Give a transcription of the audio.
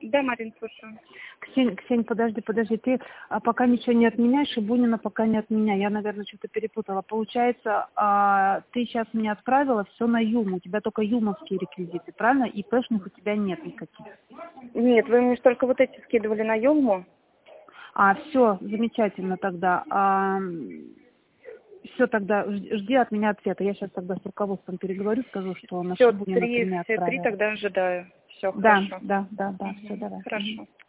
Да, Марин, слушаю. Ксень, подожди, ты пока ничего не отменяешь, и Бунина пока не отменяй. Я, наверное, что-то перепутала. Получается, ты сейчас мне отправила все на Юм, у тебя только юмовские реквизиты, правильно? И пэшных у тебя нет никаких. Нет, вы мне только вот эти скидывали на Юму. Все, замечательно тогда. Все, тогда жди от меня ответа. Я сейчас тогда с руководством переговорю, скажу, что наша Бунина ты мне Все три отправила. тогда ожидаю. Все, Да, хорошо. все, давай. Хорошо.